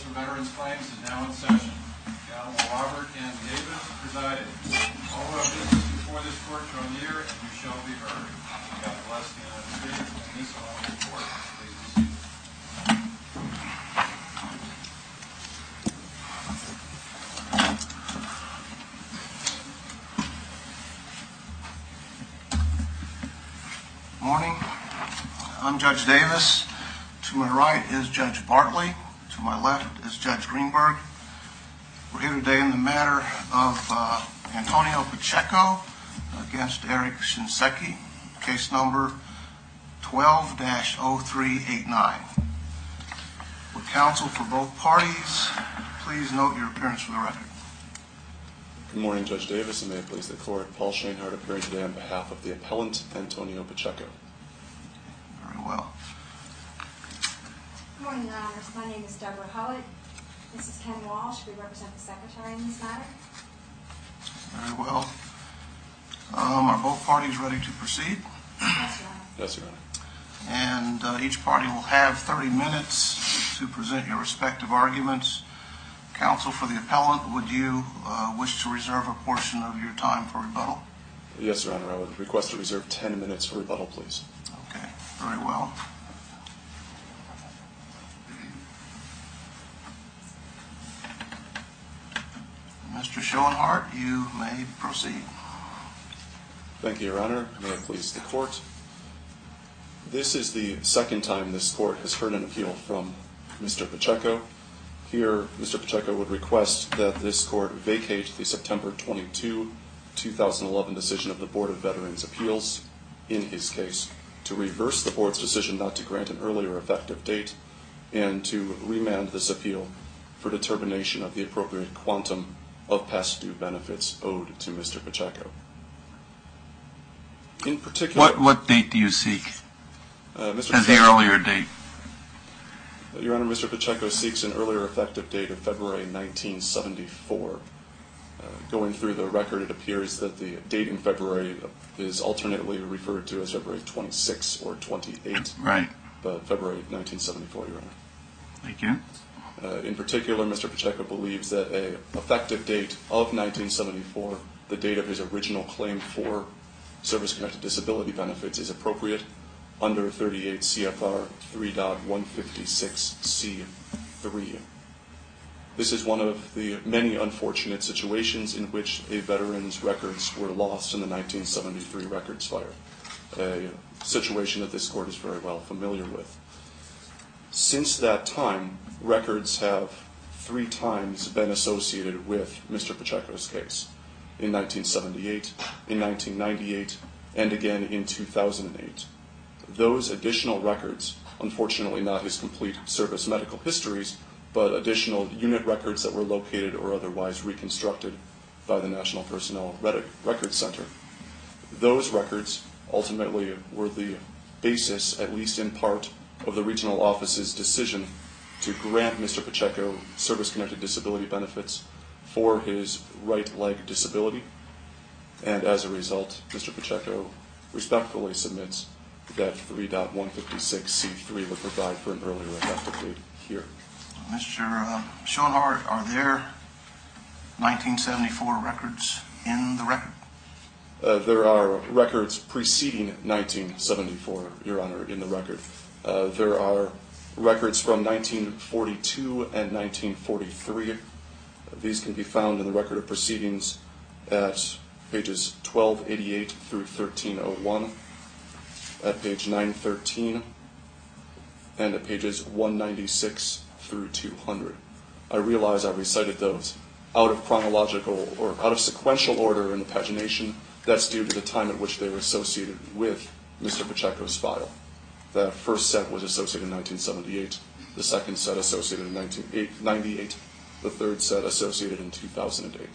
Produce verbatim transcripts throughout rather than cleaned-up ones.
for Veterans Claims is now in session. The Honorable Robert N. Davis presiding. All who have business before this court draw near, and you shall be heard. God bless the United States and this honorable court. Please be seated. Morning. I'm Judge Davis. To my right is Judge Bartley. To my left is Judge Greenberg. We're here today in the matter of uh, Antonio Pacheco against Eric Shinseki, case number twelve dash oh three eight nine. Would counsel for both parties please note your appearance for the record? Good morning, Judge Davis, and may it please the court. Paul Schoenhardt appearing today on behalf of the appellant, Antonio Pacheco. Very well. Good morning, Your Honors. My name is Deborah Hullett. This is Ken Walsh. We represent the Secretary in this matter. Very well. Um, are both parties ready to proceed? Yes, Your Honor. Yes, Your Honor. And uh, each party will have thirty minutes to present your respective arguments. Counsel for the appellant, would you uh, wish to reserve a portion of your time for rebuttal? Yes, Your Honor. I would request to reserve ten minutes for rebuttal, please. Okay, very well. Mister Schoenhardt, you may proceed. Thank you, Your Honor. May it please the court. This is the second time this court has heard an appeal from Mister Pacheco. Here, Mister Pacheco would request that this court vacate the September twenty-second, two thousand eleven decision of the Board of Veterans' Appeals in his case, to reverse the board's decision not to grant an earlier effective date, and to remand this appeal for determination of the appropriate quantum of past due benefits owed to Mister Pacheco. In particular, What what date do you seek uh, Mister as the Pacheco, earlier date? Your Honor, Mister Pacheco seeks an earlier effective date of February nineteen seventy-four. Uh, going through the record, it appears that the date in February is alternately referred to as February twenty-sixth or twenty-eighth. Right. But February nineteen seventy-four, Your Honor. Thank you. Uh, in particular, Mister Pacheco believes that a effective date of nineteen seventy-four, the date of his original claim for service-connected disability benefits, is appropriate under thirty-eight C F R three point one fifty-six C three. This is one of the many unfortunate situations in which a veteran's records were lost in the nineteen seventy-three records fire, a situation that this court is very well familiar with. Since that time, records have three times been associated with Mister Pacheco's case, in nineteen seventy-eight, in nineteen ninety-eight, and again in two thousand eight. Those additional records, unfortunately not his complete service medical histories, but additional unit records that were located or otherwise reconstructed by the National Personnel Records Center. Those records ultimately were the basis, at least in part, of the regional office's decision to grant Mister Pacheco service-connected disability benefits for his right leg disability. And as a result, Mister Pacheco respectfully submits that three point one fifty-six C three would provide for an earlier effective date here. Mister Uh, Schoenhardt, are there nineteen seventy-four records in the record? Uh, there are records preceding nineteen seventy-four, Your Honor, in the record. Uh, there are records from nineteen forty-two and nineteen forty-three. These can be found in the record of proceedings at pages twelve eighty-eight through thirteen oh one, at page nine thirteen, and at pages one ninety-six through two hundred. I realize I recited those out of chronological or out of sequential order in the pagination. That's due to the time at which they were associated with Mister Pacheco's file. The first set was associated in nineteen seventy-eight, the second set associated in nineteen ninety-eight, the third set associated in two thousand eight.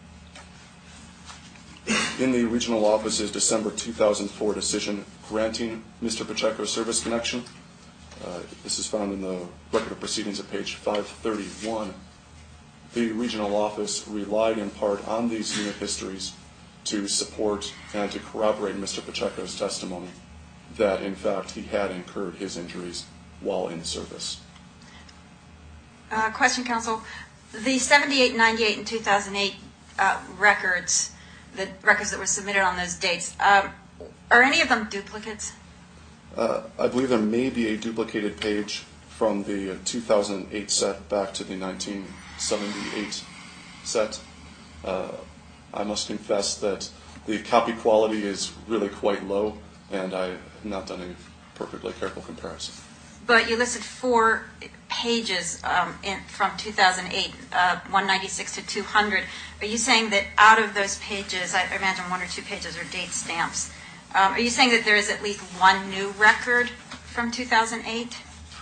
In the regional office's December two thousand four decision granting Mister Pacheco's service connection, uh, this is found in the record of proceedings at page five thirty-one, the regional office relied in part on these unit histories to support and to corroborate Mister Pacheco's testimony that, in fact, he had incurred his injuries while in service. Uh, question, counsel. The seventy-eight, ninety-eight, and two thousand eight uh, records, the records that were submitted on those dates, um, are any of them duplicates? Uh, I believe there may be a duplicated page from the two thousand eight set back to the nineteen seventy-eight set. Uh, I must confess that the copy quality is really quite low, and I have not done a perfectly careful comparison. But you listed four pages um, in, from two thousand eight, uh, one ninety-six to two hundred. Are you saying that out of those pages, I imagine one or two pages are date stamps, um, are you saying that there is at least one new record from two thousand eight?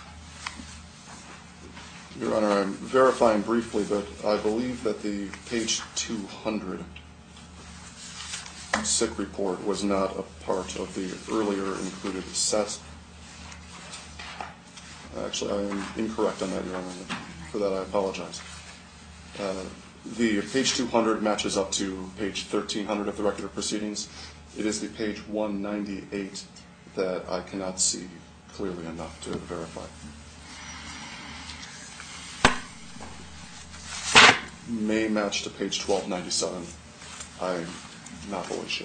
Your Honor, I'm verifying briefly, but I believe that the page two hundred sick report was not a part of the earlier included set. Actually, I am incorrect on that, Your Honor. For that, I apologize. Uh, the page two hundred matches up to page thirteen hundred of the record of proceedings. It is the page one ninety-eight that I cannot see clearly enough to verify. May match to page twelve ninety-seven. I'm not fully sure.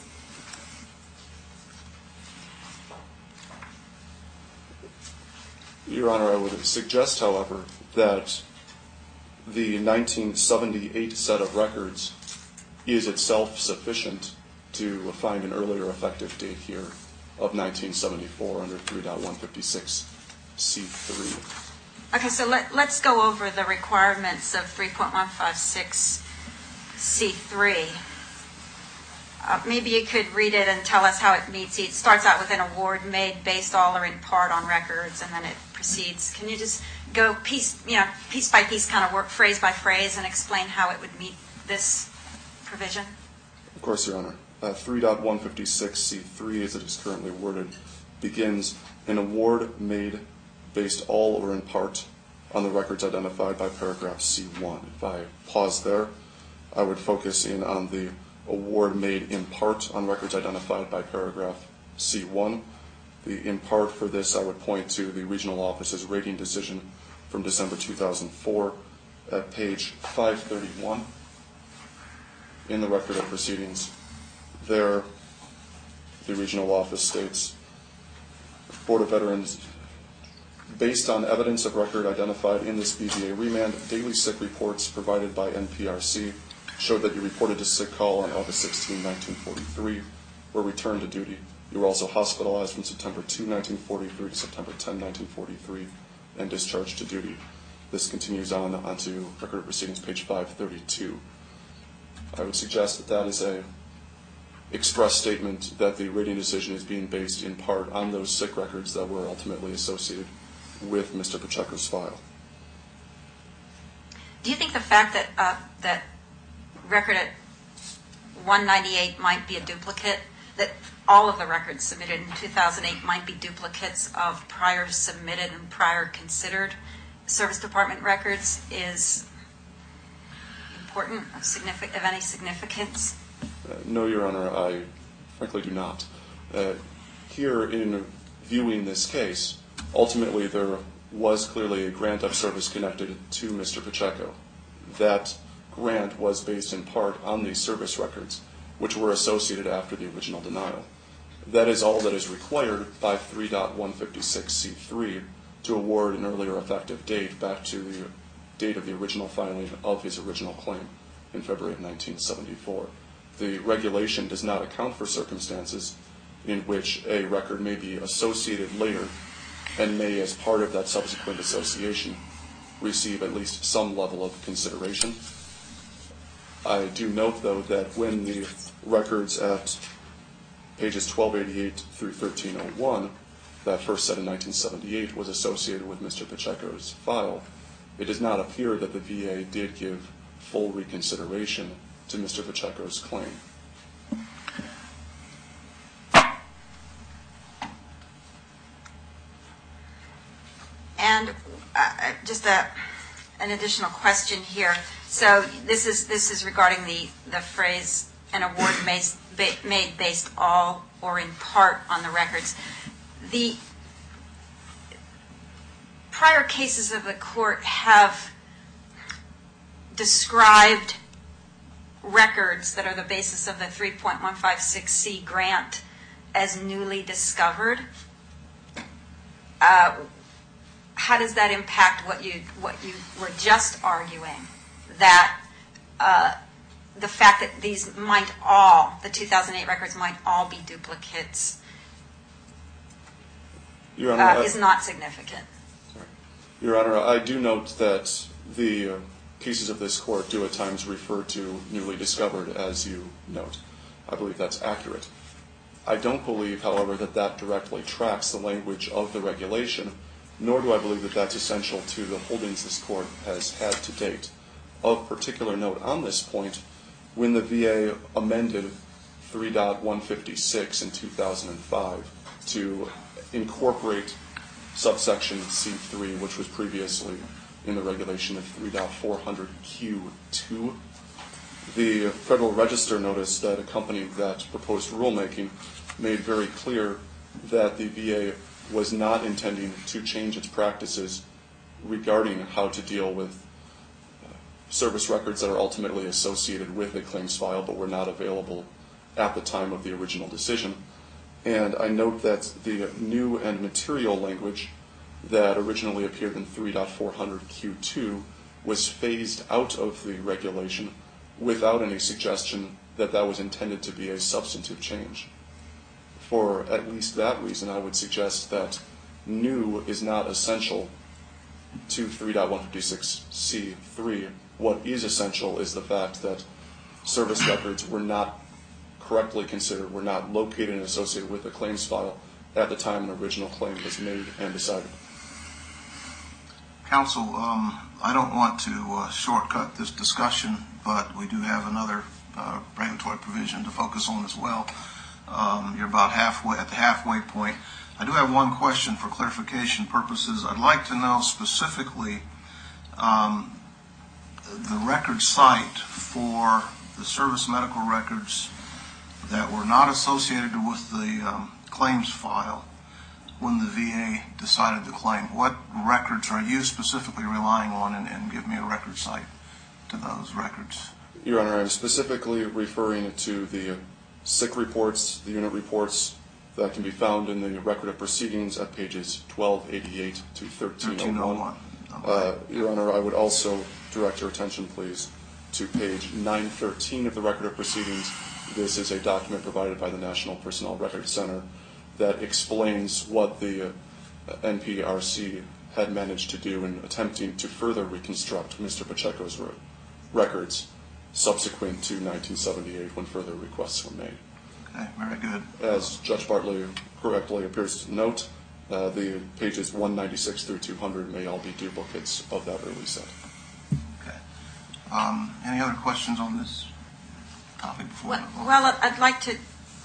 Your Honor, I would suggest, however, that the nineteen seventy-eight set of records is itself sufficient to find an earlier effective date here of nineteen seventy-four under three point one fifty-six C three. Okay, so let, let's go over the requirements of three point one five six C three. Uh, maybe you could read it and tell us how it meets. It starts out with an award made based all or in part on records, and then it proceeds. Can you just go piece, you know, piece by piece, kind of work phrase by phrase, and explain how it would meet this provision? Of course, Your Honor. Uh, three point one fifty-six C three, as it is currently worded, begins an award made based all or in part on the records identified by paragraph C one. If I pause there, I would focus in on the award made in part on records identified by paragraph C one. The in part for this, I would point to the regional office's rating decision from December two thousand four at page five thirty-one in the record of proceedings. There, the regional office states, Board of Veterans, based on evidence of record identified in this B V A remand, daily sick reports provided by N P R C showed that you reported a sick call on August sixteenth, nineteen forty-three, were returned to duty. You were also hospitalized from September second, nineteen forty-three to September tenth, nineteen forty-three, and discharged to duty. This continues on onto record of proceedings, page five thirty-two. I would suggest that that is a express statement that the rating decision is being based in part on those sick records that were ultimately associated with Mister Pacheco's file. Do you think the fact that uh, that record at one ninety-eight might be a duplicate, that all of the records submitted in two thousand eight might be duplicates of prior submitted and prior considered Service Department records, is important, of, signific- of any significance? Uh, no, Your Honor, I frankly do not. Uh, here, in viewing this case, ultimately there was clearly a grant of service connected to Mister Pacheco. That grant was based in part on the service records, which were associated after the original denial. That is all that is required by three point one fifty-six C three to award an earlier effective date back to the date of the original filing of his original claim in February of nineteen seventy-four. The regulation does not account for circumstances in which a record may be associated later and may, as part of that subsequent association, receive at least some level of consideration. I do note, though, that when the records at pages twelve eighty-eight through thirteen oh one, that first set in nineteen seventy-eight, was associated with Mister Pacheco's file, it does not appear that the V A did give full reconsideration to Mister Pacheco's claim. And uh, just a, an additional question here. So this is this is regarding the, the phrase "an award made, made based all or in part on the records." The prior cases of the court have described records that are the basis of the three point one five six C grant as newly discovered. Uh, how does that impact what you what you were just arguing? That uh, the fact that these might all, the two thousand eight records might all be duplicates Your Honor, uh, I, is not significant. sorry. Your Honor, I do note that the uh, cases of this court do at times refer to newly discovered, as you note. I believe that's accurate. I don't believe, however, that that directly tracks the language of the regulation, nor do I believe that that's essential to the holdings this court has had to date. Of particular note on this point, when the V A amended three point one fifty-six in two thousand five to incorporate subsection C three, which was previously in the regulation of three point four hundred Q two, the Federal Register notice that accompanied that proposed rulemaking made very clear that the V A was not intending to change its practices regarding how to deal with service records that are ultimately associated with a claims file but were not available at the time of the original decision. And I note that the new and material language that originally appeared in three point four hundred Q two was phased out of the regulation without any suggestion that that was intended to be a substantive change. For at least that reason, I would suggest that new is not essential to three point one fifty-six C three. What is essential is the fact that service records were not correctly considered, were not located and associated with the claims file at the time an original claim was made and decided. Counsel, um, I don't want to uh, shortcut this discussion, but we do have another uh, regulatory provision to focus on as well. Um, you're about halfway at the halfway point. I do have one question for clarification purposes. I'd like to know specifically um, the record site for the service medical records that were not associated with the um, claims file when the V A decided the claim. What records are you specifically relying on, and, and give me a record site to those records? Your Honor, I'm specifically referring to the sick reports, the unit reports that can be found in the record of proceedings at pages twelve eighty-eight to thirteen oh one. Uh, Your Honor, I would also direct your attention, please, to page nine thirteen of the record of proceedings. This is a document provided by the National Personnel Records Center that explains what the uh, N P R C had managed to do in attempting to further reconstruct Mister Pacheco's re- records subsequent to nineteen seventy-eight when further requests were made. Okay, very good. As Judge Bartley correctly appears to note, uh, the pages one ninety-six through two hundred may all be duplicates of that early set. Okay. Um, any other questions on this topic before? Well, well, I'd like to,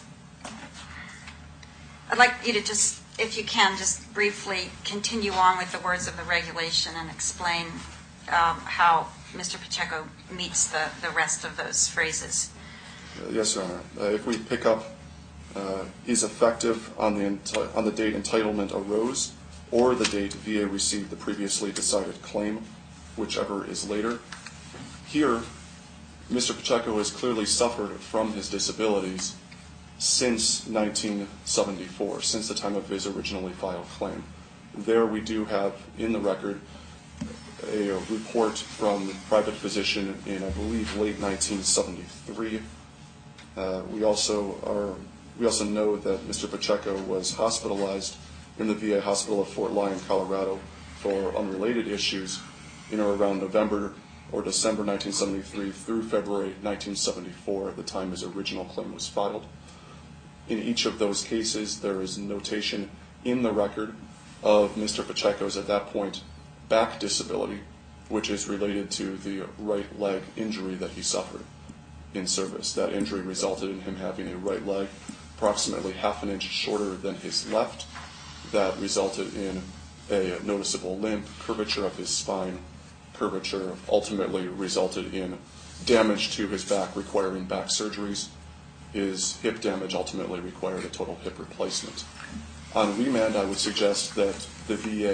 I'd like you to just, if you can, just briefly continue on with the words of the regulation and explain um, how Mister Pacheco meets the, the rest of those phrases. Uh, yes, Your Honor. Uh, if we pick up, uh, is effective on the enti- on the date entitlement arose, or the date V A received the previously decided claim, whichever is later. Here, Mister Pacheco has clearly suffered from his disabilities since nineteen seventy-four, since the time of his originally filed claim. There we do have in the record a report from a private physician in, I believe, late nineteen seventy-three. Uh, we also are we also know that Mister Pacheco was hospitalized in the V A hospital of Fort Lyon, Colorado, for unrelated issues in or around November or December nineteen seventy-three through February nineteen seventy-four, at the time his original claim was filed. In each of those cases, there is notation in the record of Mister Pacheco's, at that point, back disability, which is related to the right leg injury that he suffered in service. That injury resulted in him having a right leg approximately half an inch shorter than his left. That resulted in a noticeable limp, curvature of his spine, curvature ultimately resulted in damage to his back requiring back surgeries. His hip damage ultimately required a total hip replacement. On remand, I would suggest that the V A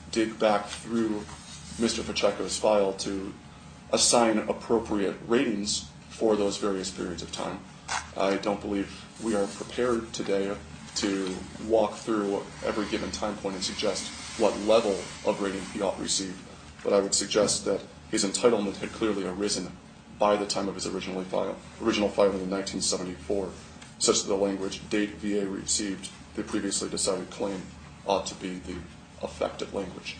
dig back through Mister Pacheco's file to assign appropriate ratings for those various periods of time. I don't believe we are prepared today to walk through every given time point and suggest what level of rating he ought to receive, but I would suggest that his entitlement had clearly arisen by the time of his original, file, original filing in nineteen seventy-four, such that the language date V A received the previously decided claim ought to be the effective language.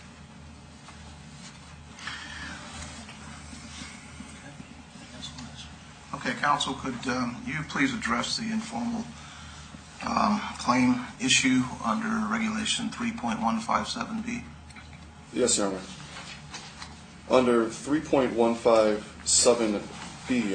Okay, counsel, could um, you please address the informal um, claim issue under Regulation three point one five seven B? Yes, Your Honor. Under three point one five seven B,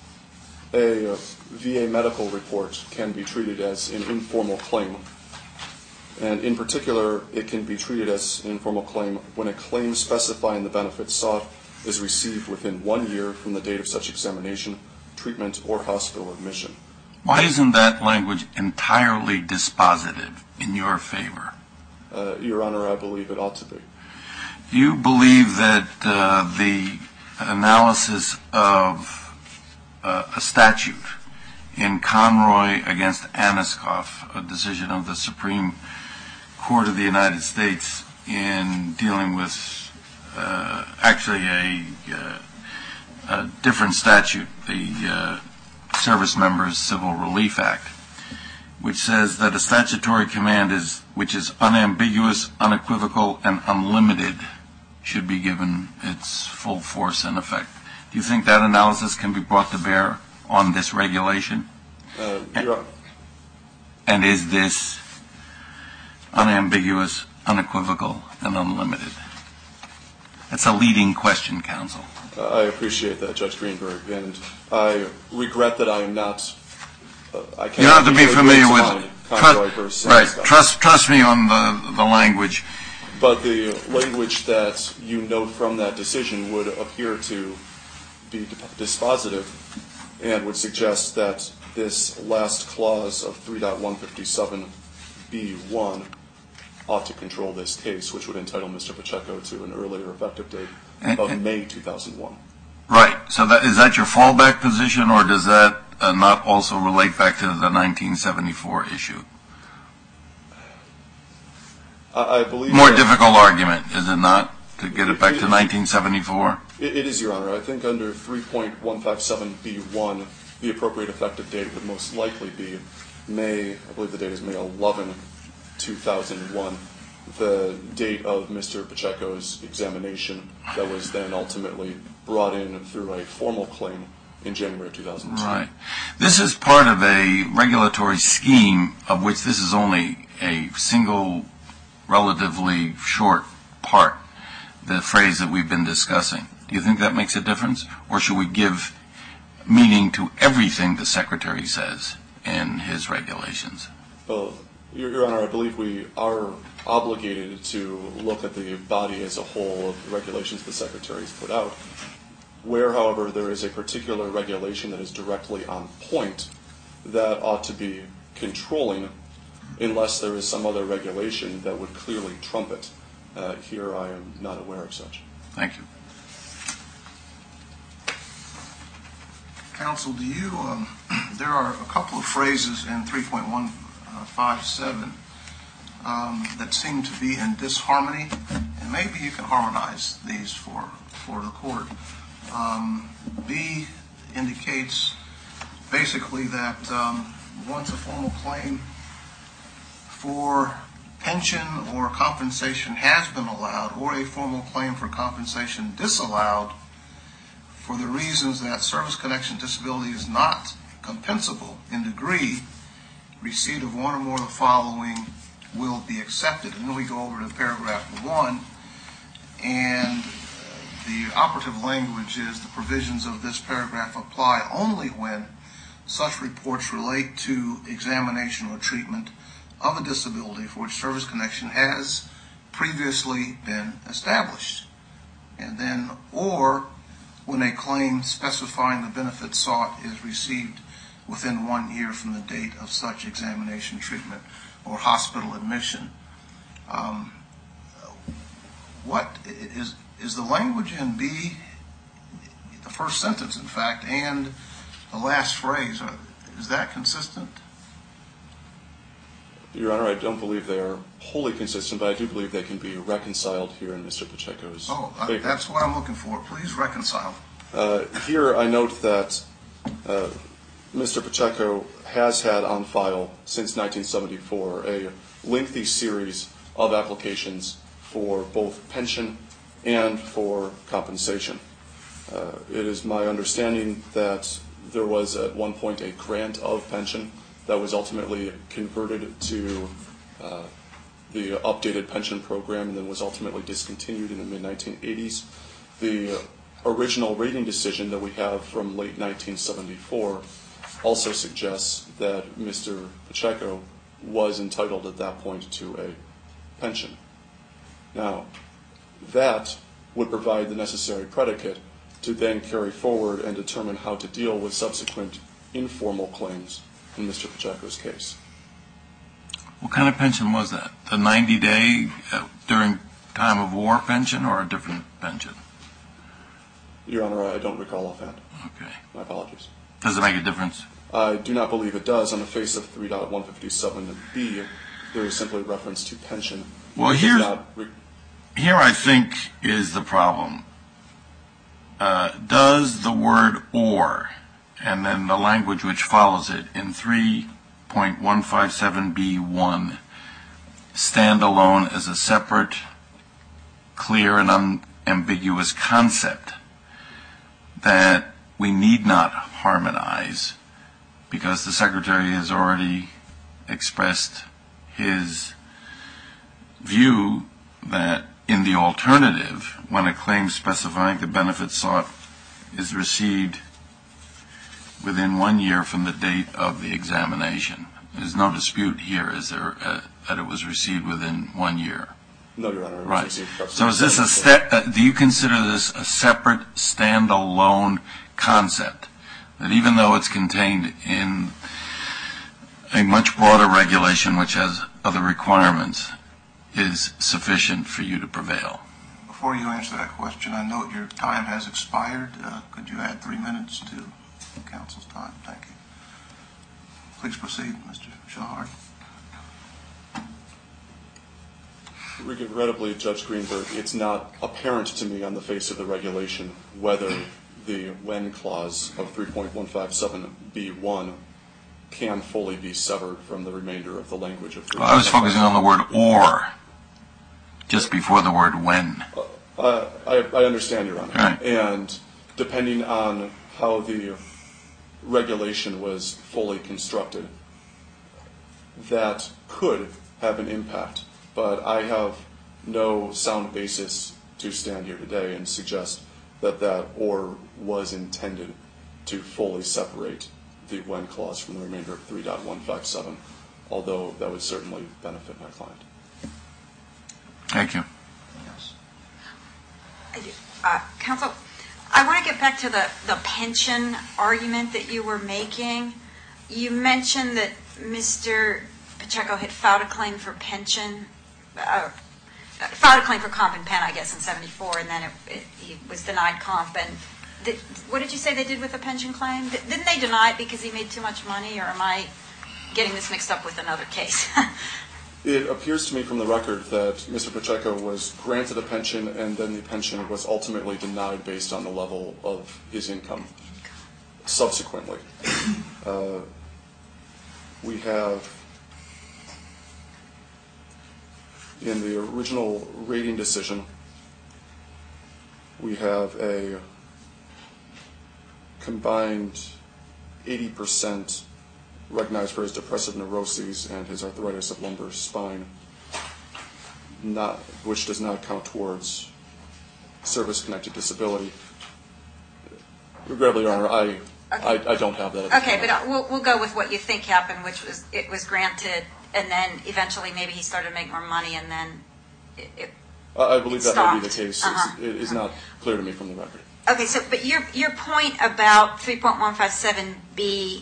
a V A medical report can be treated as an informal claim. And in particular, it can be treated as an informal claim when a claim specifying the benefits sought is received within one year from the date of such examination, treatment, or hospital admission. Why isn't that language entirely dispositive in your favor? Uh, Your Honor, I believe it ought to be. Do you believe that uh, the analysis of uh, a statute in Conroy against Aniskoff, a decision of the Supreme Court of the United States in dealing with uh, actually a, uh, a different statute, the uh, Service Members Civil Relief Act, which says that a statutory command is which is unambiguous, unequivocal, and unlimited should be given its full force and effect. Do you think that analysis can be brought to bear on this regulation? Uh, Your Honor. And is this unambiguous, unequivocal, and unlimited? That's a leading question, counsel. Uh, I appreciate that, Judge Greenberg, and I regret that I am not. Uh, I can't you don't have to be really familiar bring to with mind Conroy versus right. Aniskoff. Trust, trust me on the the language. But the language that you note from that decision would appear to be dispositive and would suggest that this last clause of three point one fifty-seven B one ought to control this case, which would entitle Mister Pacheco to an earlier effective date of May two thousand one. Right. So that, is that your fallback position, or does that uh, not also relate back to the nineteen seventy-four issue? I, I believe More that, difficult argument, is it not, to get it back it, to nineteen seventy-four? It, it is, Your Honor. I think under three point one five seven B one, the appropriate effective date would most likely be May, I believe the date is May eleventh, two thousand one, the date of Mister Pacheco's examination that was then ultimately brought in through a formal claim in January of two thousand two. Right. This is part of a regulatory scheme of which this is only a single, relatively short part, the phrase that we've been discussing. Do you think that makes a difference? Or should we give meaning to everything the Secretary says in his regulations? Well, Your, Your Honor, I believe we are obligated to look at the body as a whole of the regulations the Secretary has put out. Where, however, there is a particular regulation that is directly on point, that ought to be controlling unless there is some other regulation that would clearly trump it. Uh, here I am not aware of such. Thank you. Counsel, do you, um, there are a couple of phrases in three point one five seven um, that seem to be in disharmony, and maybe you can harmonize these for, for the court. Um, B indicates basically that um, once a formal claim for pension or compensation has been allowed, or a formal claim for compensation disallowed, for the reasons that service connection disability is not compensable in degree, receipt of one or more of the following will be accepted. And then we go over to paragraph one, and the operative language is the provisions of this paragraph apply only when such reports relate to examination or treatment of a disability for which service connection has previously been established. And then, or when a claim specifying the benefit sought is received within one year from the date of such examination, treatment, or hospital admission. Um, what is is the language in B, the first sentence, in fact, and the last phrase, is that consistent? Your Honor, I don't believe they are wholly consistent, but I do believe they can be reconciled here in Mister Pacheco's Oh, uh, favor. that's what I'm looking for. Please reconcile. Uh, here I note that uh, Mister Pacheco has had on file since nineteen seventy-four a lengthy series of applications for both pension and for compensation. Uh, it is my understanding that there was at one point a grant of pension that was ultimately converted to uh, the updated pension program and then was ultimately discontinued in the mid nineteen eighties. The original rating decision that we have from late nineteen seventy-four also suggests that Mister Pacheco was entitled at that point to a pension. Now, that would provide the necessary predicate to then carry forward and determine how to deal with subsequent informal claims in Mister Pacheco's case. What kind of pension was that? The ninety-day uh, during time of war pension or a different pension? Your Honor, I don't recall offhand. Okay. My apologies. Does it make a difference? I do not believe it does. On the face of three point one fifty-seven B, there is simply reference to pension. Well, It does here's, not re- here I think is the problem. Uh, does the word or, and then the language which follows it in three point one five seven B one, stand alone as a separate, clear, and unambiguous concept that we need not harmonize because the Secretary has already expressed his view that in the alternative, when a claim specifying the benefit sought is received within one year from the date of the examination. There's no dispute here, is there, uh, that it was received within one year? No, Your Honor. It was Right. received So is this a step, uh, do you consider this a separate, standalone concept? That even though it's contained in a much broader regulation which has other requirements, is sufficient for you to prevail? Before you answer that question, I note your time has expired. Uh, could you add three minutes to counsel's time? Thank you. Please proceed, Mister Shahard. Regrettably, Judge Greenberg, it's not apparent to me on the face of the regulation whether the when clause of three point one five seven B one can fully be severed from the remainder of the language of three. Well, I was focusing on the word or, just before the word when. Uh, I, I understand, Your Honor. Right. And depending on how the regulation was fully constructed, that could have an impact. But I have no sound basis to stand here today and suggest that that or was intended to fully separate the when clause from the remainder of three point one five seven, although that would certainly benefit my client. Thank you. Yes. I do. Uh, Counsel, I want to get back to the, the pension argument that you were making. You mentioned that Mister Pacheco had filed a claim for pension, uh, filed a claim for comp and pen, I guess, in seventy-four, and then it, it, he was denied comp. And did, what did you say they did with the pension claim? Didn't they deny it because he made too much money, or am I getting this mixed up with another case? It appears to me from the record that Mister Pacheco was granted a pension and then the pension was ultimately denied based on the level of his income subsequently. Uh, we have, in the original rating decision, we have a combined eighty percent recognized for his depressive neuroses and his arthritis of lumbar spine, not, which does not count towards service-connected disability. Regrettably, Your Honor, I, Okay. I, I don't have that. At Okay, the but we'll, we'll go with what you think happened, which was it was granted, and then eventually maybe he started to make more money, and then it, it I I believe that may be the stopped. case. Uh-huh. It's, it is not clear to me from the record. Okay, so, but your, your point about three point one five seven B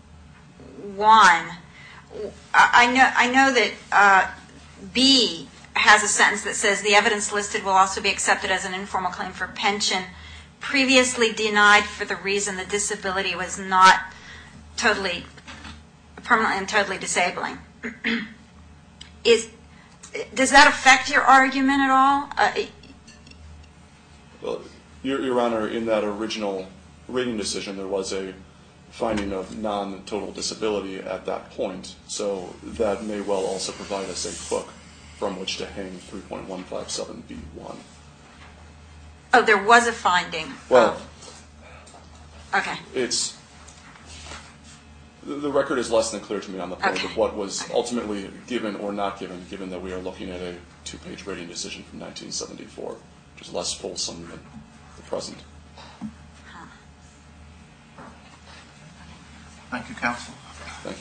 one, I I know, I know that uh, B has a sentence that says the evidence listed will also be accepted as an informal claim for pension previously denied for the reason the disability was not totally, permanently and totally disabling. Is, does that affect your argument at all? Uh, Well, Your, Your Honor, in that original rating decision, there was a finding of non-total disability at that point, so that may well also provide us a hook from which to hang three point one five seven B one. oh, there was a finding. Well, oh. Okay. It's the the record is less than clear to me on the point Okay. of what was ultimately given or not given, given that we are looking at a two-page rating decision from nineteen seventy-four, which is less fulsome than the present. Thank you, counsel. Thank you.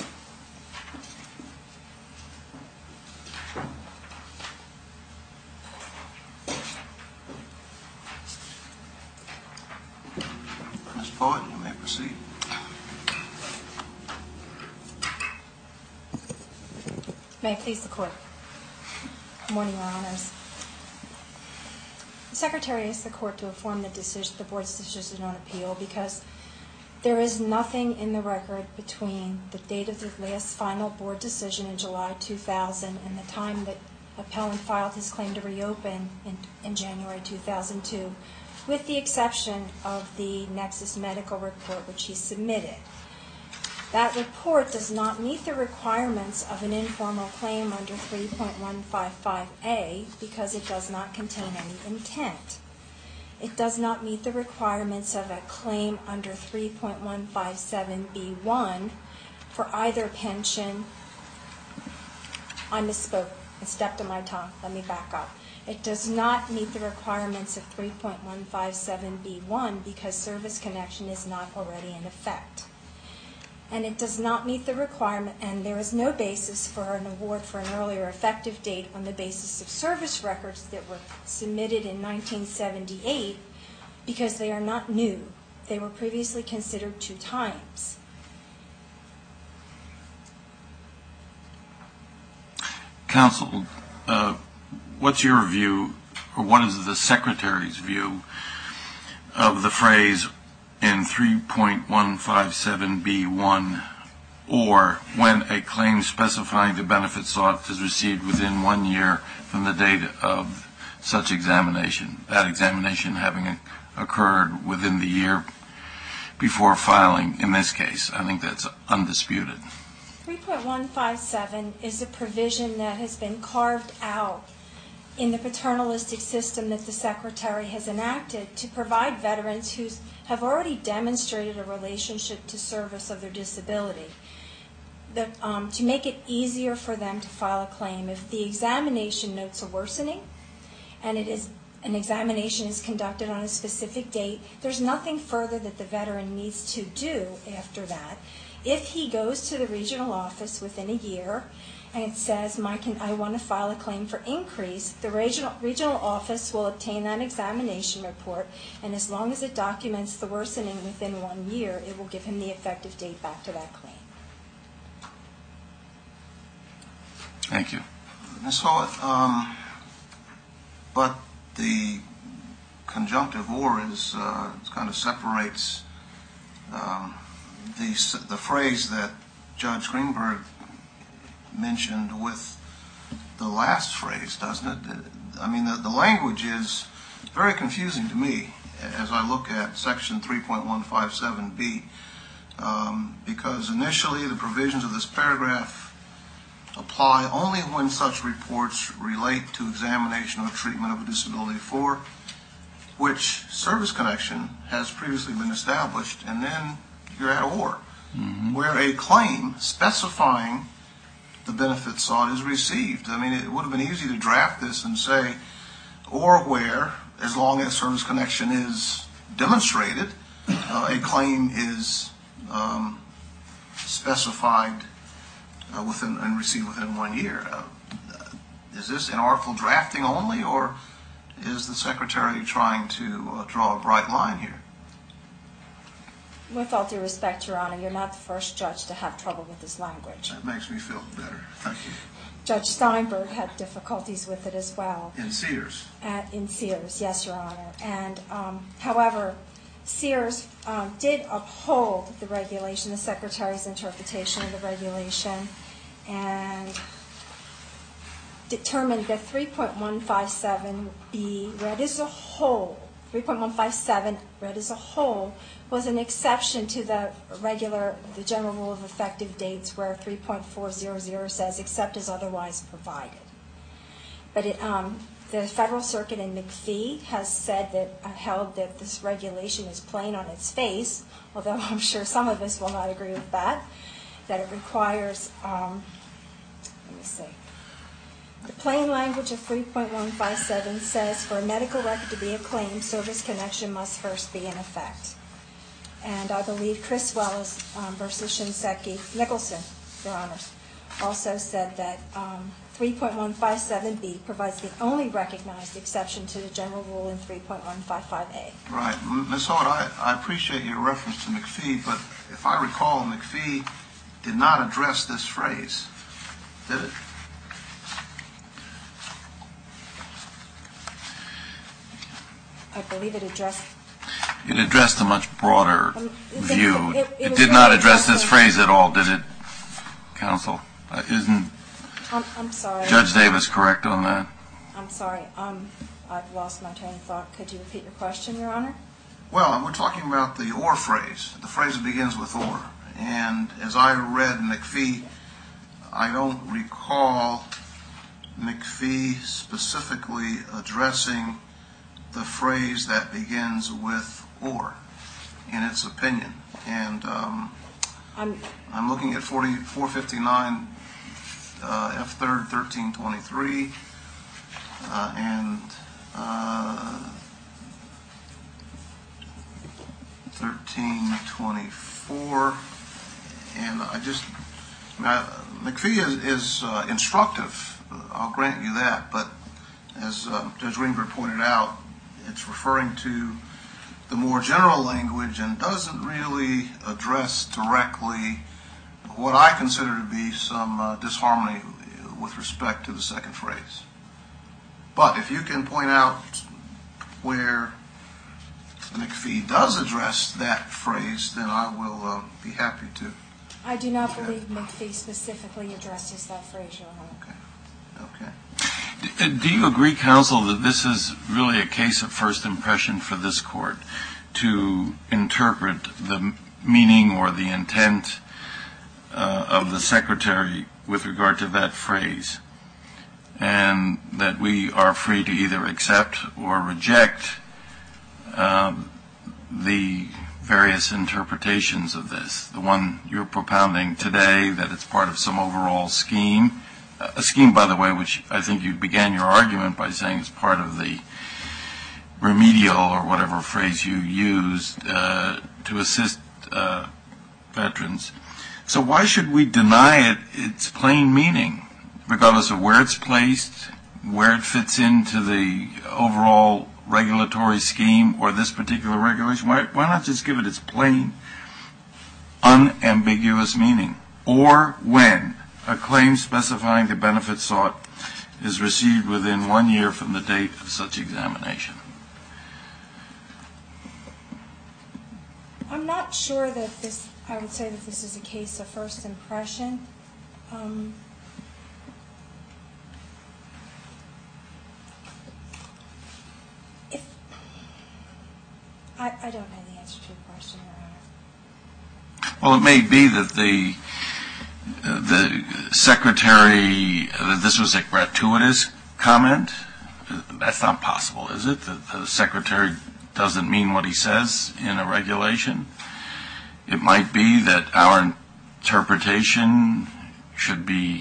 Miz Poet, you may proceed. May it please the Court. Good morning, Your Honors. The Secretary asks the Court to affirm the decision, the Board's decision on appeal because there is nothing in the record between the date of the last final Board decision in July two thousand and the time that appellant filed his claim to reopen in, in January two thousand two, with the exception of the Nexus Medical Report which he submitted. That report does not meet the requirements of an informal claim under three point one five five A because it does not contain any intent. It does not meet the requirements of a claim under three point one five seven B one for either pension. I misspoke. It stepped on my tongue. Let me back up. It does not meet the requirements of three point one five seven B one because service connection is not already in effect. And it does not meet the requirement, and there is no basis for an award for an earlier effective date on the basis of service records that were submitted in nineteen seventy-eight because they are not new. They were previously considered two times. Counsel, uh, what's your view, or what is the Secretary's view of the phrase in three point one five seven B one, or when a claim specifying the benefit sought is received within one year from the date of such examination, that examination having occurred within the year before filing in this case? I think that's undisputed. three point one five seven is a provision that has been carved out in the paternalistic system that the Secretary has enacted to provide veterans who have already demonstrated a relationship to service of their disability, that, um, to make it easier for them to file a claim. If the examination notes a worsening and it is an examination is conducted on a specific date, there's nothing further that the veteran needs to do after that. If he goes to the regional office within a year and it says, My can, I want to file a claim for increase, the regional, regional office will obtain that examination report, and as long as it documents the worsening within one year, it will give him the effective date back to that claim. Thank you. Miz Holt, um, but the conjunctive or is uh, kind of separates um, the the phrase that Judge Greenberg mentioned with the last phrase, doesn't it? I mean, the, the language is very confusing to me as I look at Section three point one five seven B, um, because initially the provisions of this paragraph apply only when such reports relate to examination or treatment of a disability for which service connection has previously been established, and then you're at or, mm-hmm. where a claim specifying the benefit sought is received. I mean, it would have been easy to draft this and say, or where, as long as service connection is demonstrated, uh, a claim is um, specified uh, within and received within one year. Uh, is this inartful drafting only, or is the Secretary trying to uh, draw a bright line here? With all due respect, Your Honor, you're not the first judge to have trouble with this language. That makes me feel better. Thank you. Judge Steinberg had difficulties with it as well. In Sears. At, in Sears, yes, Your Honor. And, um, however, Sears um, did uphold the regulation, the Secretary's interpretation of the regulation, and determined that three point one five seven B read as a whole, three point one five seven read as a whole, was an exception to the regular, the general rule of effective dates where three point four hundred says except as otherwise provided. But it, um, the Federal Circuit in McPhee has said that, uh, held that this regulation is plain on its face, although I'm sure some of us will not agree with that, that it requires, um, let me see, the plain language of three point one five seven says for a medical record to be a claim, service connection must first be in effect. And I believe Chris Wells um, versus Shinseki Nicholson, Your Honors, also said that um, three point one five seven B provides the only recognized exception to the general rule in three point one five five A. Right. Miz Holt, I, I appreciate your reference to McPhee, but if I recall, McPhee did not address this phrase, did it? I believe it addressed. It addressed a much broader Um, it- view. it- it- it It was did not really address this addressing- phrase at all, did it, counsel? Uh, Isn't I'm, I'm sorry. Judge Davis correct on that? I'm sorry. Um, I've lost my train of thought. Could you repeat your question, Your Honor? Well, we're talking about the or phrase, the phrase that begins with or. And as I read McPhee, I don't recall McPhee specifically addressing the phrase that begins with or in its opinion. And um, I'm, I'm looking at forty, four fifty-nine uh, F third thirteen twenty-three uh, and uh, thirteen twenty-four, and I just, I mean, I, McPhee is, is uh, instructive, I'll grant you that, but as uh, Judge Greenberg pointed out, it's referring to the more general language and doesn't really address directly what I consider to be some uh, disharmony with respect to the second phrase. But if you can point out where McPhee does address that phrase, then I will uh, be happy to. I do not believe McPhee specifically addresses that phrase, Your Honor. Okay. Okay. D- Do you agree, counsel, that this is really a case of first impression for this court to interpret the meaning or the intent uh, of the Secretary with regard to that phrase, and that we are free to either accept or reject um, the various interpretations of this? The one you're propounding today, that it's part of some overall scheme, a scheme, by the way, which I think you began your argument by saying is part of the remedial or whatever phrase you used uh, to assist uh, veterans. So why should we deny it its plain meaning, regardless of where it's placed, where it fits into the overall regulatory scheme or this particular regulation? Why, why not just give it its plain, unambiguous meaning? Or when a claim specifying the benefit sought is received within one year from the date of such examination. I'm not sure that this, I would say that this is a case of first impression. Um, if, I, I don't know the answer to your question, Your Honor. Well, it may be that the uh, the Secretary, uh, that this was a gratuitous comment. That's not possible, is it? That the Secretary doesn't mean what he says in a regulation. It might be that our interpretation should be,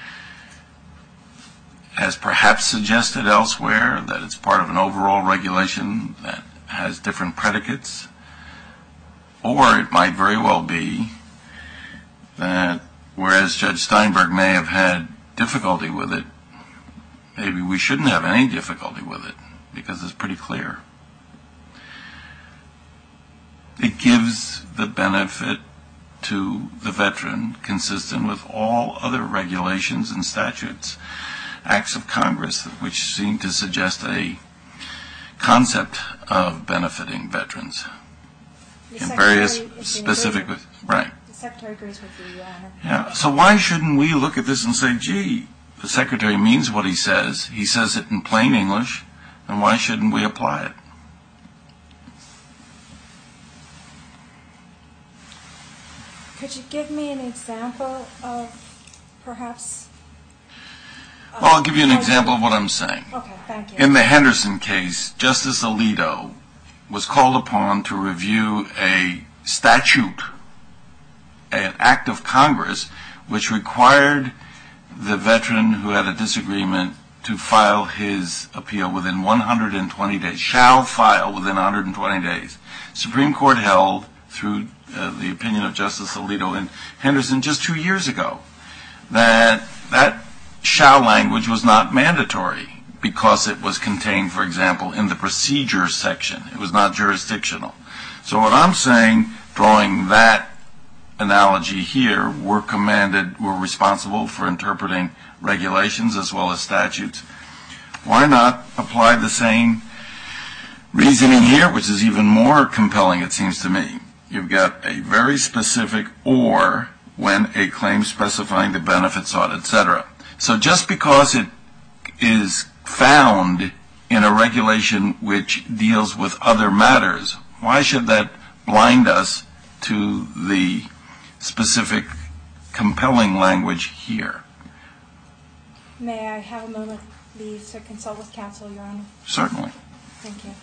as perhaps suggested elsewhere, that it's part of an overall regulation that has different predicates. Or it might very well be that whereas Judge Steinberg may have had difficulty with it, maybe we shouldn't have any difficulty with it because it's pretty clear. it gives the benefit to the veteran consistent with all other regulations and statutes, acts of Congress, which seem to suggest a concept of benefiting veterans. The In Secretary various is in specific, agreement. right. The Secretary agrees with you, Your Honor. Yeah. So why shouldn't we look at this and say, gee, the Secretary means what he says. He says it in plain English, and why shouldn't we apply it? Could you give me an example of perhaps? uh, Well, I'll give you an how example of what I'm saying. Okay, thank you. In the Henderson case, Justice Alito was called upon to review a statute, an act of Congress, which required the veteran who had a disagreement to file his appeal within one hundred twenty days, shall file within one hundred twenty days. Supreme Court held, through uh, the opinion of Justice Alito in Henderson just two years ago, that that shall language was not mandatory because it was contained, for example, in the procedure section. It was not jurisdictional. So what I'm saying, drawing that analogy here, we're commanded, we're responsible for interpreting regulations as well as statutes. Why not apply the same reasoning here, which is even more compelling, it seems to me? You've got a very specific or when a claim specifying the benefits sought, et cetera. So just because it is found in a regulation which deals with other matters, why should that blind us to the specific compelling language here? May I have a moment, please, to consult with counsel, Your Honor? Certainly. Thank you.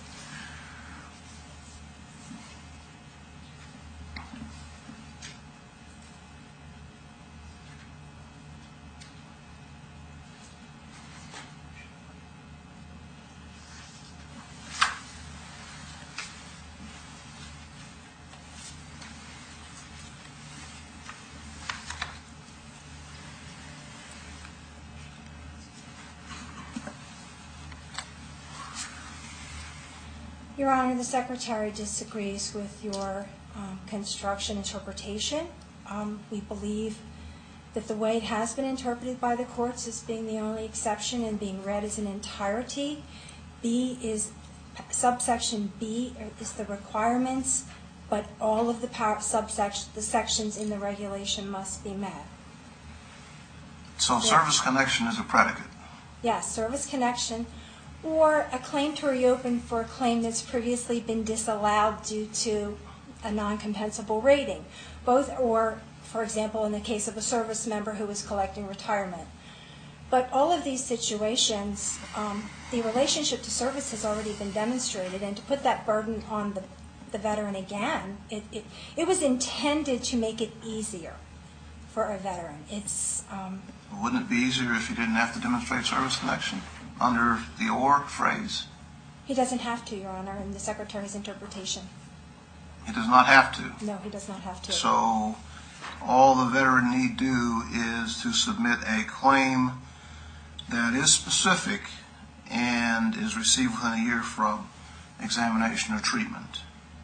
Your Honor, the Secretary disagrees with your um, construction interpretation. Um, we believe that the way it has been interpreted by the courts as being the only exception and being read as an entirety, B is, subsection B is the requirements, but all of the power, subsection, the sections in the regulation must be met. So Yeah. service connection is a predicate. Yes, service connection, or a claim to reopen for a claim that's previously been disallowed due to a non-compensable rating. Both, or, for example, in the case of a service member who is collecting retirement. But all of these situations, um, the relationship to service has already been demonstrated, and to put that burden on the, the veteran again, it, it, it was intended to make it easier for a veteran. It's... Um, Wouldn't it be easier if you didn't have to demonstrate service connection under the or phrase? He doesn't have to, Your Honor, in the Secretary's interpretation. He does not have to. No, he does not have to. So all the veteran need do is to submit a claim that is specific and is received within a year from examination or treatment.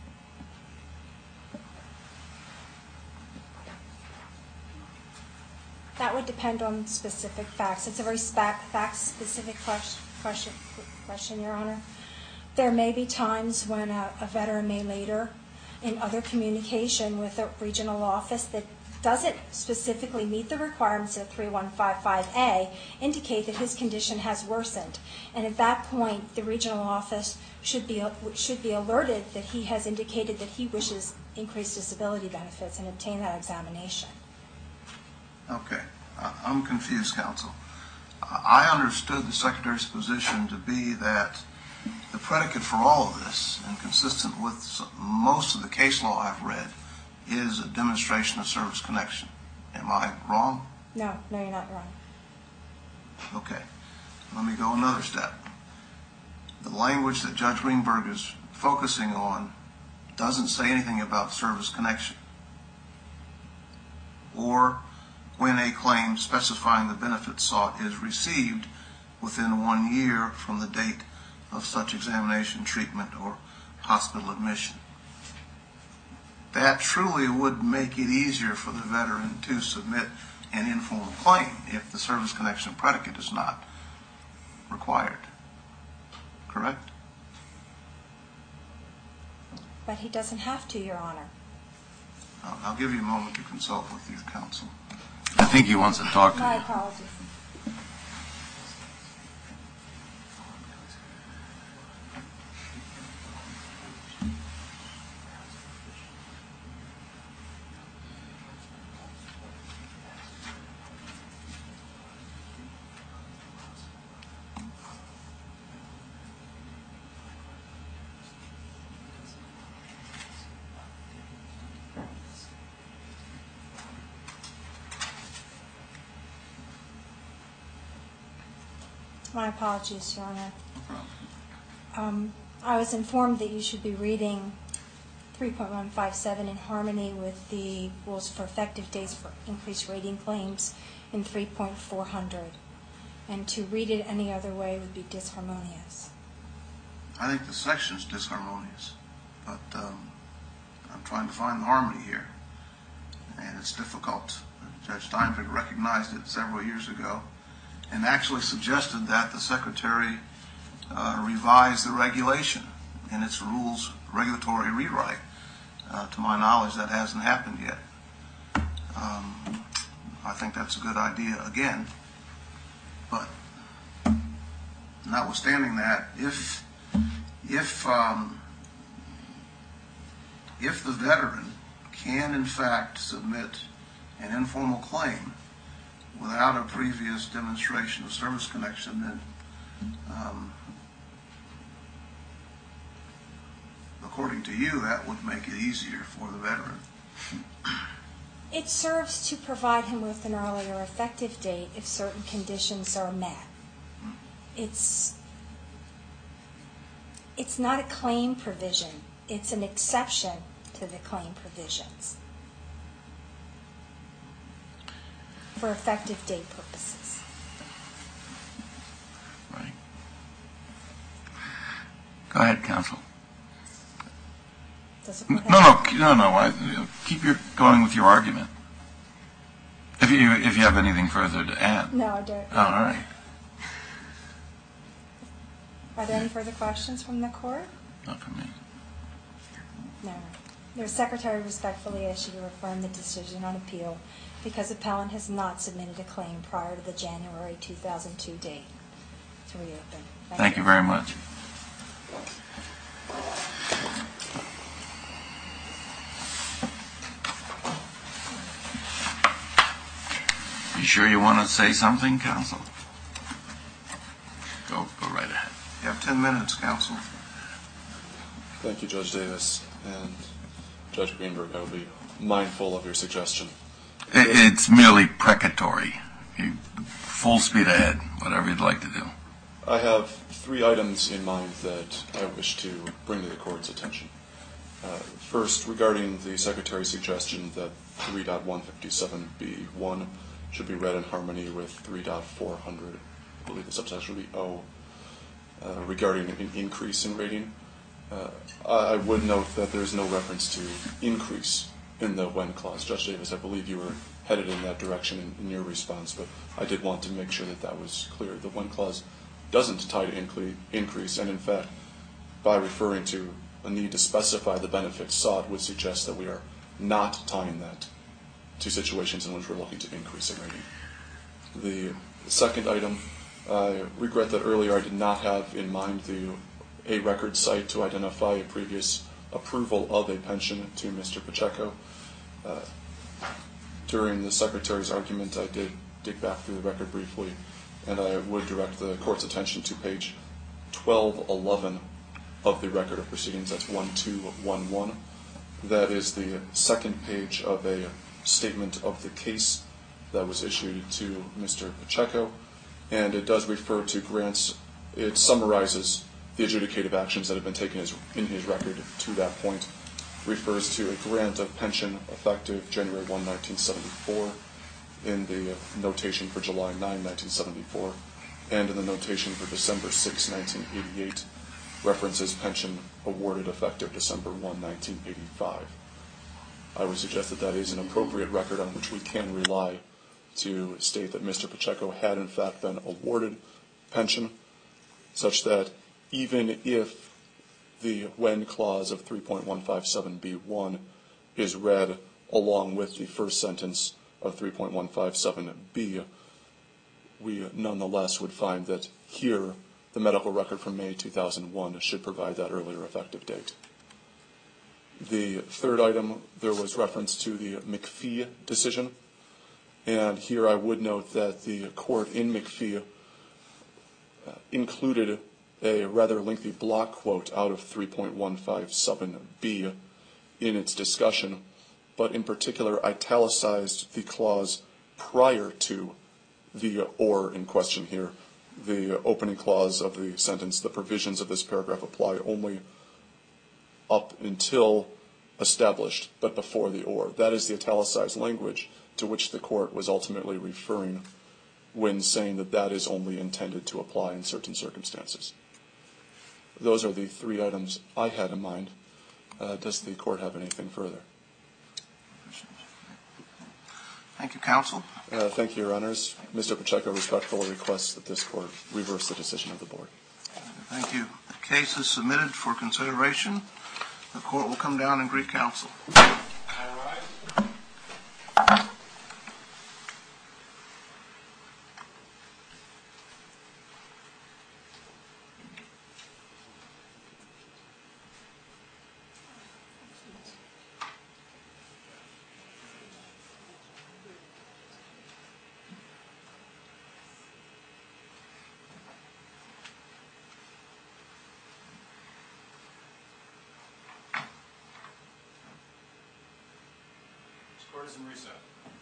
That would depend on specific facts. It's a very fact-specific question, question, Your Honor. There may be times when a, a veteran may later, in other communication with a regional office that doesn't specifically meet the requirements of three one five five A, indicate that his condition has worsened. And at that point, the regional office should be, should be alerted that he has indicated that he wishes increased disability benefits and obtain that examination. Okay. I'm confused, counsel. I understood the Secretary's position to be that the predicate for all of this, and consistent with most of the case law I've read, is a demonstration of service connection. Am I wrong? No, no, you're not wrong. Okay. Let me go another step. The language that Judge Greenberg is focusing on doesn't say anything about service connection, or when a claim specifying the benefits sought is received within one year from the date of such examination, treatment, or hospital admission. that truly would make it easier for the veteran to submit an informal claim if the service connection predicate is not required. Correct? But he doesn't have to, Your Honor. I'll, I'll give you a moment to consult with your counsel. I think he wants to talk to My you. apologies. My apologies, Your Honor. Um, I was informed that you should be reading three point one five seven in harmony with the rules for effective dates for increased rating claims in three point four hundred. And to read it any other way would be disharmonious. I think the section's disharmonious, but um, I'm trying to find the harmony here, and it's difficult. Judge Steinberg recognized it several years ago and actually suggested that the Secretary uh, revise the regulation in its rules regulatory rewrite. Uh, to my knowledge, that hasn't happened yet. Um, I think that's a good idea again, but notwithstanding that, if if um, if the veteran can in fact submit an informal claim without a previous demonstration of service connection, then um, according to you, that would make it easier for the veteran. It serves to provide him with an earlier effective date if certain conditions are met. It's it's not a claim provision. It's an exception to the claim provisions for effective date purposes. Right. Go ahead, counsel. Does it No, put no, no, no. I, keep your going with your argument. If you if you have anything further to add. No, I don't. Oh, all right. Are there any further questions from the court? Not for me. No. The Secretary respectfully asks you to affirm the decision on appeal because appellant has not submitted a claim prior to the January two thousand two date to reopen. Thank, Thank you very much. You sure you want to say something, counsel? Go, go right ahead. You have ten minutes, counsel. Thank you, Judge Davis. And Judge Greenberg, I will be mindful of your suggestion. It, it's merely precatory. You, full speed ahead, whatever you'd like to do. I have three items in mind that I wish to bring to the court's attention. Uh, first, regarding the Secretary's suggestion that three point one fifty-seven B one should be read in harmony with three point four hundred, I believe the subsection would be O, uh, regarding an increase in rating. Uh, I would note that there is no reference to increase in the when clause. Judge Davis, I believe you were headed in that direction in, in your response, but I did want to make sure that that was clear. The when clause doesn't tie to incre- increase, and in fact, by referring to a need to specify the benefits sought would suggest that we are not tying that to situations in which we're looking to increase a rating. The second item, I regret that earlier I did not have in mind the a record site to identify a previous approval of a pension to Mister Pacheco. Uh, during the Secretary's argument, I did dig back through the record briefly, and I would direct the court's attention to page twelve eleven of the record of proceedings. That's one two one one. That is the second page of a statement of the case that was issued to Mister Pacheco, and it does refer to grants. It summarizes the adjudicative actions that have been taken in his record to that point, refers to a grant of pension effective January first, nineteen seventy-four, in the notation for July ninth, nineteen seventy-four, and in the notation for December sixth, nineteen eighty-eight, references pension awarded effective December first, nineteen eighty-five. I would suggest that that is an appropriate record on which we can rely to state that Mister Pacheco had in fact been awarded pension, such that even if the when clause of three point one five seven B one is read along with the first sentence of three point one five seven B, we nonetheless would find that here the medical record from May two thousand one should provide that earlier effective date. The third item, there was reference to the McPhee decision, and here I would note that the court in McPhee uh, included a rather lengthy block quote out of three point one five seven B in its discussion, but in particular italicized the clause prior to the or in question here, the opening clause of the sentence. The provisions of this paragraph apply only up until established, but before the or. That is the italicized language to which the court was ultimately referring when saying that that is only intended to apply in certain circumstances. Those are the three items I had in mind. Uh, does the court have anything further? Thank you, counsel. Uh, thank you, Your Honors. Mister Pacheco respectfully requests that this court reverse the decision of the board. Thank you. The case is submitted for consideration. The court will come down and greet counsel. Court is in recess.